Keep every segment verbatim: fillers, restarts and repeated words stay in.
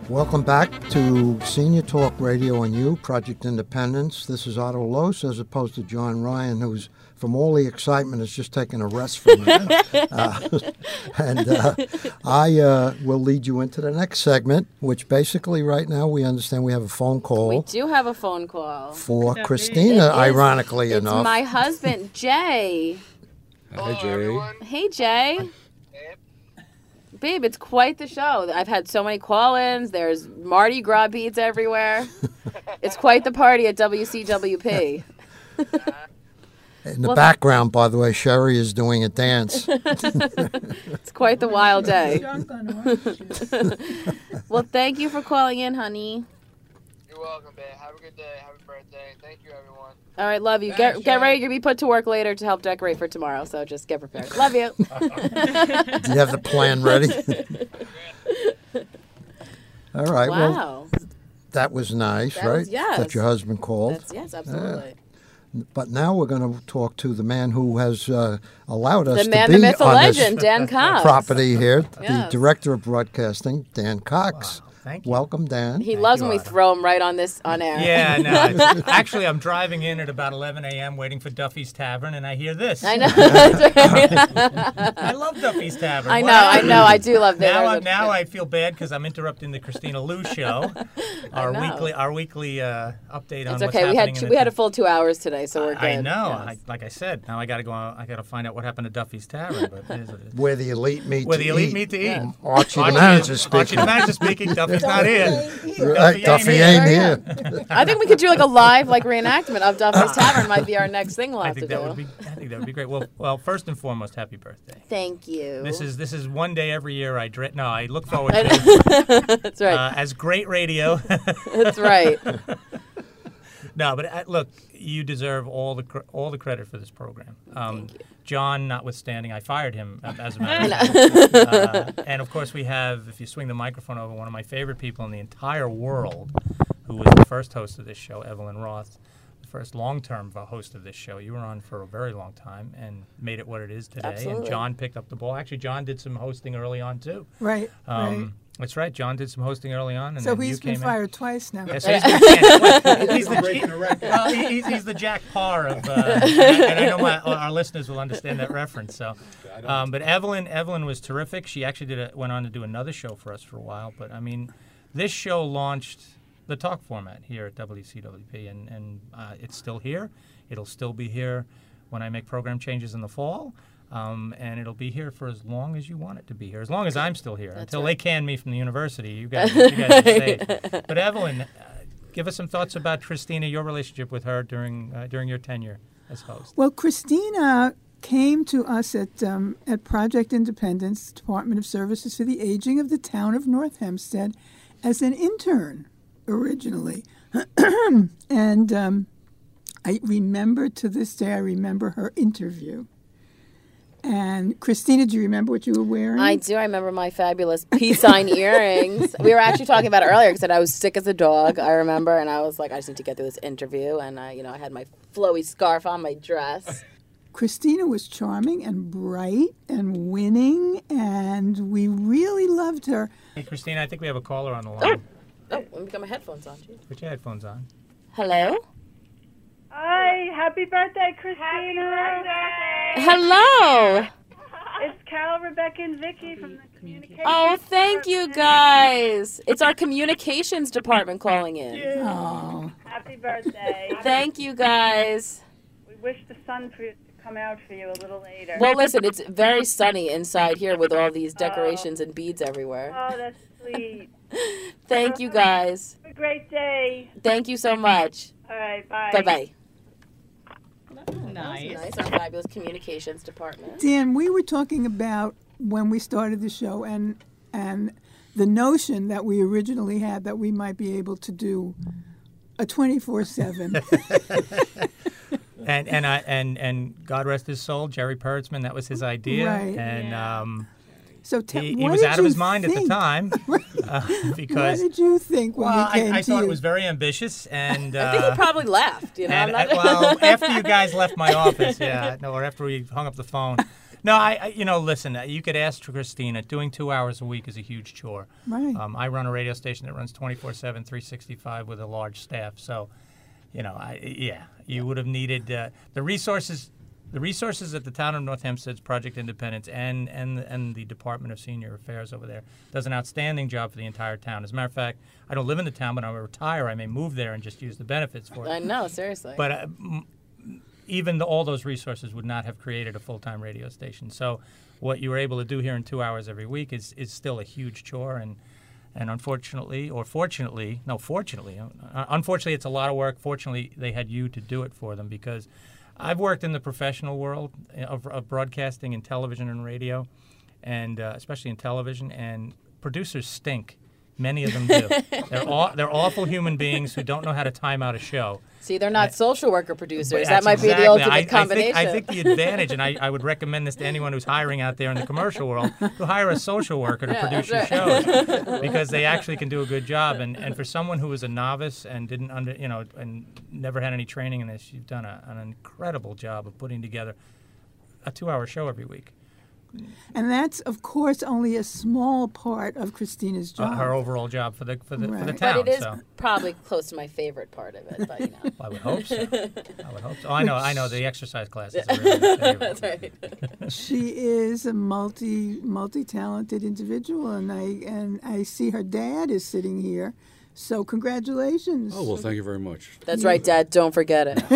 Welcome back to Senior Talk Radio and You, Project Independence. This is Otto Los as opposed to John Ryan, who's, from all the excitement, is just taking a rest from it. uh, and uh, I uh, will lead you into the next segment, which basically right now we understand we have a phone call. We do have a phone call. For Christina, ironically it's enough. It's my husband, Jay. Hi, Jay. Hey, Jay. Babe, it's quite the show. I've had so many call-ins. There's Mardi Gras beads everywhere. It's quite the party at W C W P. In the well, background, by the way, Sherry is doing a dance. It's quite the wild day. Well, thank you for calling in, honey. You're welcome, babe. Have a good day. Happy birthday. Thank you, everyone. All right, love you. Thanks, get get ready to be put to work later to help decorate for tomorrow, so just get prepared. Love you. Do you have the plan ready? All right. Wow. Well, that was nice, that right? Was, yes. That your husband called. That's, yes, absolutely. Yeah. But now we're going to talk to the man who has uh, allowed us the to man, be the myth, the on legend, this Dan Cox. property here, Yes. the director of broadcasting, Dan Cox. Wow. Thank you. Welcome, Dan. He Thank loves you, when we Otto. throw him right on this on air. Yeah, no. Actually, I'm driving in at about eleven a.m. waiting for Duffy's Tavern, and I hear this. I know. That's right. I love Duffy's Tavern. I What know, I happened? know. I do love that. Now, I, There's a- now I feel bad because I'm interrupting the Christina Lou show, our know. weekly, our weekly uh, update on It's what's okay. We happening. had in two, the we had a town. full two hours today, so we're good. I know. Yes. I, like I said, now I got to go. I got to find out what happened to Duffy's Tavern. But it is what it is. Where the elite meet Where to the elite eat. meet to eat. Yeah. Archie, the Archie, manager, is- speaking. Archie the manager speaking. Duffy's not here. Right, Duffy ain't here. I think we could do like a live like reenactment of Duffy's Tavern. Might be our next thing we'll I have think to that do. would be. I think that would be great. Well, well, first and foremost, happy birthday. Thank you. This is this is one day every year I dread. No, I look forward to That's right. uh, as great radio. That's right. No, but uh, look, you deserve all the cr- all the credit for this program. Um, Thank you. John, notwithstanding, I fired him uh, as a matter of fact. uh, and of course, we have, if you swing the microphone over, one of my favorite people in the entire world, who was the first host of this show, Evelyn Roth, the first long-term host of this show. You were on for a very long time and made it what it is today. Absolutely. And John picked up the ball. Actually, John did some hosting early on too. Right, Um, right. That's right. John did some hosting early on, and So then he's you been came fired twice now. in. Yeah, so he's, been, he's, the, he, well, he- he's, he's the Jack Parr of, uh, and I know my, our listeners will understand that reference. So, um, but Evelyn, Evelyn was terrific. She actually did a, went on to do another show for us for a while. But I mean, this show launched the talk format here at W C W P, and and uh, it's still here. It'll still be here when I make program changes in the fall. Um, and it'll be here for as long as you want it to be here, as long as I'm still here. That's Until right. they can me from the university, you guys, you guys stay. But Evelyn, uh, give us some thoughts about Christina, your relationship with her during uh, during your tenure as host. Well, Christina came to us at um, at Project Independence, Department of Services for the Aging of the town of North Hempstead, as an intern originally. And um, I remember to this day, I remember her interview. And Christina, do you remember what you were wearing? I do. I remember my fabulous peace sign earrings. We were actually talking about it earlier because I was sick as a dog. I remember, and I was like, I just need to get through this interview. And I, you know, I had my flowy scarf on, my dress. Christina was charming and bright and winning, and we really loved her. Hey, Christina, I think we have a caller on the line. Oh, let me get my headphones on. Jeez. Put your headphones on. Hello. Hi, happy birthday, Christina. Hello. It's Carol, Rebecca, and Vicky from the communications. Oh, thank you guys. It's our communications department calling in. Oh, Happy birthday. Thank you guys. We wish the sun for you to come out for you a little later. Well, listen, it's very sunny inside here with all these decorations and beads everywhere. Oh, that's sweet. Thank you guys. Have a great day. Thank you so much. All right, bye. Bye-bye. Nice. Nice, our fabulous communications department. Dan, we were talking about when we started the show and and the notion that we originally had that we might be able to do a twenty-four seven. And and I and and God rest his soul, Jerry Pertzman. That was his idea. Right. And Yeah. um, So te- he, he what was did out of you his mind at the think? time uh, What because. did you think when Well, we came I, I to thought you? it was very ambitious, and uh, I think he probably laughed, you know. and I'm I, not- well, after you guys left my office, yeah, no, or after we hung up the phone, No, I, I, you know, listen, uh, you could ask Christina. Doing two hours a week is a huge chore. Right. Um, I run a radio station that runs twenty-four seven, three sixty-five with a large staff. So, you know, I, yeah, you would have needed uh, the resources. The resources at the town of North Hempstead's Project Independence and and and the Department of Senior Affairs over there does an outstanding job for the entire town. As a matter of fact, I don't live in the town, but when I retire, I may move there and just use the benefits for it. I know, seriously. But uh, m- even the, all those resources would not have created a full-time radio station. So what you were able to do here in two hours every week is, is still a huge chore. And, and unfortunately, or fortunately, no, fortunately, uh, unfortunately it's a lot of work. Fortunately, they had you to do it for them, because I've worked in the professional world of, of broadcasting in television and radio, and uh, especially in television, and producers stink. Many of them do. They're aw- they're awful human beings who don't know how to time out a show. See, they're not social worker producers. But That might that's be the exactly- ultimate I, combination. I think, I think the advantage, and I, I would recommend this to anyone who's hiring out there in the commercial world, to hire a social worker to Yeah, produce your that's shows, because they actually can do a good job. And, and for someone who was a novice and didn't under, you know, and never had any training in this, you've done a, an incredible job of putting together a two-hour show every week. And that's, of course, only a small part of Christina's Uh, job. her overall job for the for the, for the Right. town. But it is so. probably close to my favorite part of it. But you know, I would hope so. I would hope so. Oh, I know. I know. The exercise classes are really my favorite. that's right. She is a multi multi talented individual, and I and I see her dad is sitting here. So congratulations. Oh, well, thank you very much. That's right, Dad. Don't forget it.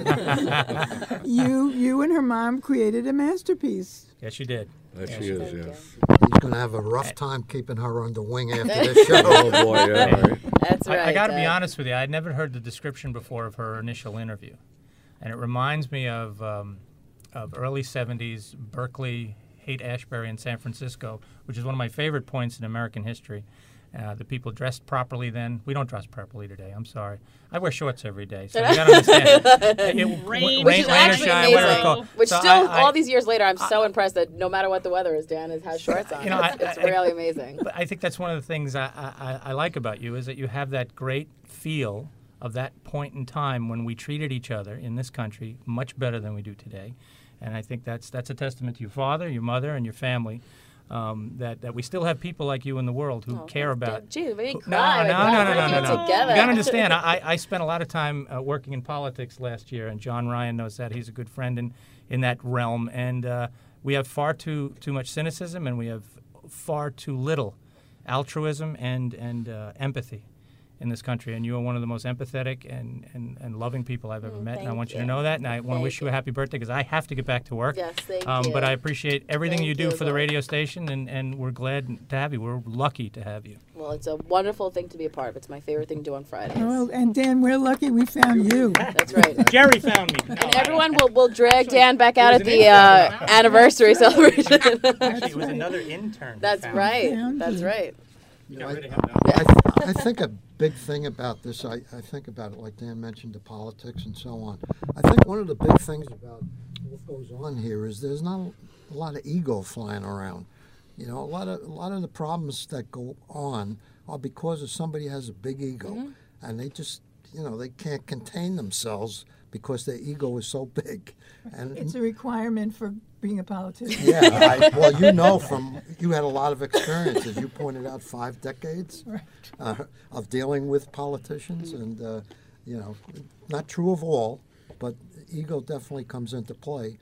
You you and her mom created a masterpiece. Yes, you did. That Yes, she you is, did. yes. He's going to have a rough time keeping her under wing after this show. Oh, boy, yeah, right. That's right. I, I got to be Dad. honest with you. I had never heard the description before of her initial interview, and it reminds me of um, of early seventies Berkeley, Haight-Ashbury, in San Francisco, which is one of my favorite points in American history. Uh, the people dressed properly then. We don't dress properly today. I'm sorry. I wear shorts every day, so you got to understand. It- Rain, w- Which is rain or actually shine, wear a amazing. coat. Which So still, I- I- all these years later, I'm so impressed that no matter what the weather is, Dan is, has shorts on. You know, it's I- it's I- really amazing. But I think that's one of the things I, I, I like about you, is that you have that great feel of that point in time when we treated each other in this country much better than we do today. And I think that's that's a testament to your father, your mother, and your family. Um, that, that we still have people like you in the world who Oh, care thanks, about. Dad. Gee, we who- cry. No, no, We're no, no, glad no, we're no, here no. together. You got to understand. I, I spent a lot of time uh, working in politics last year, and John Ryan knows that. He's a good friend in, in that realm. And uh, we have far too too much cynicism, and we have far too little altruism and and uh, empathy in this country. And you are one of the most empathetic and, and, and loving people I've ever Mm, met. And I thank want you you. to know that. And I want to Thank wish you a you. happy birthday, because I have to get back to work. Yes, thank um, you. But I appreciate everything Thank you do you, for the Lord. radio station, and, and we're glad to have you. We're lucky to have you. Well, it's a wonderful thing to be a part of. It's my favorite thing to do on Fridays. Oh, and Dan, we're lucky we found you. That's right. Jerry found me. No, And I- everyone will, will drag Dan back out was at an the intern. uh, anniversary celebration. Actually, it was another intern. who That's found right. Found That's you. right. Me. Got rid of him. I, th- I think a big thing about this, I, I think about it like Dan mentioned, the politics and so on. I think one of the big things about what goes on here is there's not a lot of ego flying around. You know, a lot of a lot of the problems that go on are because of somebody has a big ego, and they just, you know, they can't contain themselves because their ego is so big. And It's a requirement for being a politician. yeah, I, well, you know, from you had a lot of experience, as you pointed out, five decades uh, of dealing with politicians, and uh, you know, not true of all, but ego definitely comes into play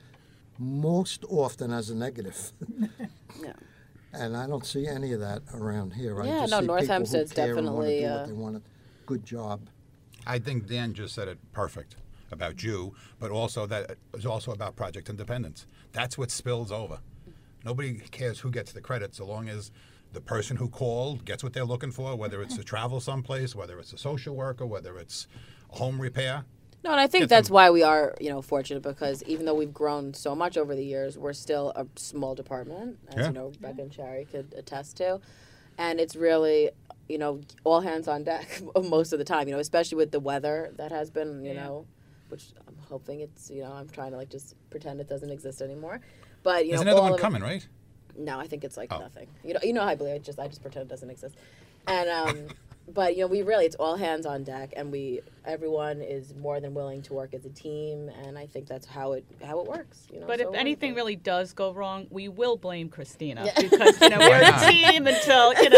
most often as a negative. Yeah. And I don't see any of that around here. I Yeah, just no, see North people who Hempstead's care and wanna definitely, do uh, what they want. A good job. I think Dan just said it perfect about you, but also that it's also about Project Independence. That's what spills over. Nobody cares who gets the credit so long as the person who called gets what they're looking for, whether it's to travel someplace, whether it's a social worker, whether it's a home repair. No, and I think Get that's them- why we are, you know, fortunate, because even though we've grown so much over the years, we're still a small department, as Yeah. you know, Rebecca and Sherry could attest to. And it's really, you know, all hands on deck most of the time, you know, especially with the weather that has been, you Yeah. know, which I'm hoping it's, you know, I'm trying to like just pretend it doesn't exist anymore. But, you There's know, another all one of it- coming, right? No, I think it's like Oh. nothing. You know, you know how I believe. I just, I just pretend it doesn't exist. And um, but you know, we really it's all hands on deck, and we everyone is more than willing to work as a team, and I think that's how it how it works. You know, But so if anything wonderful. really does go wrong, we will blame Christina Yeah. because you know we're a team until you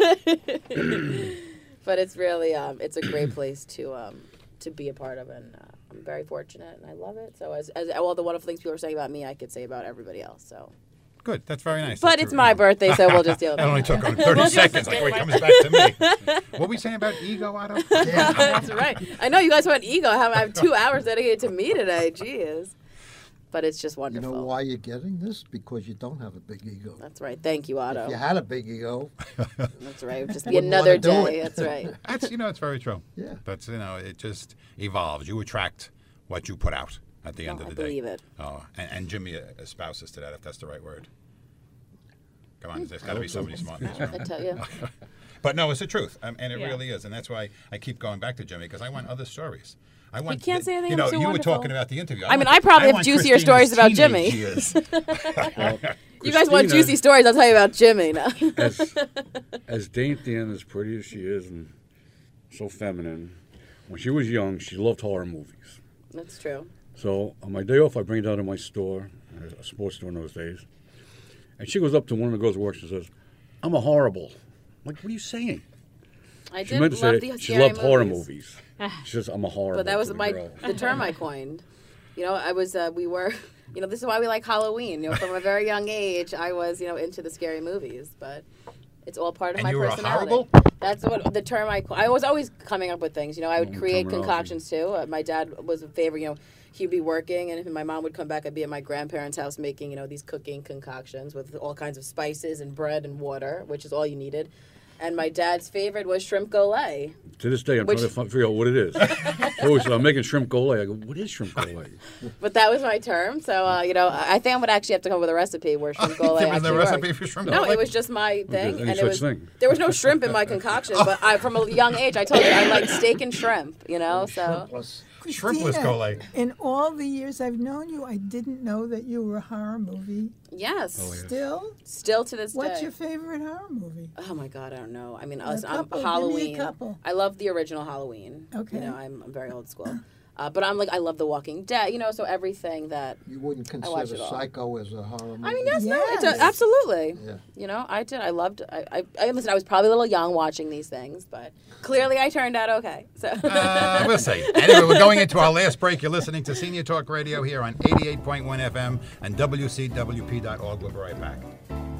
know. But it's really um, it's a great place to um, to be a part of, and uh, I'm very fortunate, and I love it. So as, as all the wonderful things people are saying about me, I could say about everybody else. So. Good. That's very nice. But That's it's true. my birthday, so we'll just deal with That it. only took only thirty seconds. Like, wait, comes back to me. What were we saying about ego, Otto? That's right. I know you guys want ego. I have, I have two hours dedicated to me today. Jeez. But it's just You wonderful. know why you're getting this? Because you don't have a big ego. That's right. Thank you, Otto. If you had a big ego, That's right. It would just be Wouldn't another wanna do day. it. That's right. That's you know, it's very true. Yeah. That's you know, it just evolves. You attract what you put out at the end No, of I the day. believe it. Oh, and, and Jimmy espouses to that, if that's the right word. Come on, there's got to be somebody smart in this room. I tell you. But no, it's the truth, um, and it Yeah. really is, and that's why I keep going back to Jimmy because I want other stories. I want. can't say anything You know, so you wonderful. were talking about the interview. I mean, want- I probably have want juicier Christina's stories about teenage Jimmy. years. You guys want Christina, juicy stories? I'll tell you about Jimmy now. As, as dainty and as pretty as she is and so feminine, when she was young, she loved horror movies. That's true. So on my day off, I bring her down to my store, a sports store in those days, and she goes up to one of the girls who works and says, "I'm a horrible." I'm like, what are you saying? I She did meant to love say the she scary loved horror movies. movies. She says, "I'm a horrible." But that was to the my girl. the term I coined. You know, I was uh, we were, you know, this is why we like Halloween. You know, from a very young age, I was, you know, into the scary movies. But it's all part of And my you were a personality. horrible? That's what the term I. co- I was always coming up with things. You know, I would Mm, create terminology. concoctions too. Uh, my dad was a favorite. You know, he'd be working, and if my mom would come back, I'd be at my grandparents' house making, you know, these cooking concoctions with all kinds of spices and bread and water, which is all you needed. And my dad's favorite was shrimp golay. To this day, I'm Which- trying to fi- figure out what it is. She always said, "I'm making shrimp golay." I go, "What is shrimp golay?" But that was my term. So, uh, you know, I I think I would actually have to come up with a recipe where shrimp golay There was no actually recipe worked. for shrimp No, golay? it was just my thing. any And it such was, thing. there was no shrimp in my concoction. But I, from a young age, I told you I like steak and shrimp, you know, so. plus Shrimpless Christina, Golay. In all the years I've known you, I didn't know that you were a horror movie. Yes. Still? Still to this What's day. your favorite horror movie? Oh my God, I don't know. I mean, A listen, I'm couple. Give me a Halloween. couple. I love the original Halloween. Okay. You know, I'm, I'm very old school. Uh, but I'm like, I love The Walking Dead, you know, so everything that. you wouldn't watch consider it all. Psycho as a horror movie. I mean, yes, no, it's Yes. a, absolutely. Yeah. You know, I did. I loved. I, I, I listen. I was probably a little young watching these things, but clearly I turned out okay. So. Uh, we'll see. Anyway, we're going into our last break. You're listening to Senior Talk Radio here on eighty-eight point one F M and W C W P dot org. We'll be right back.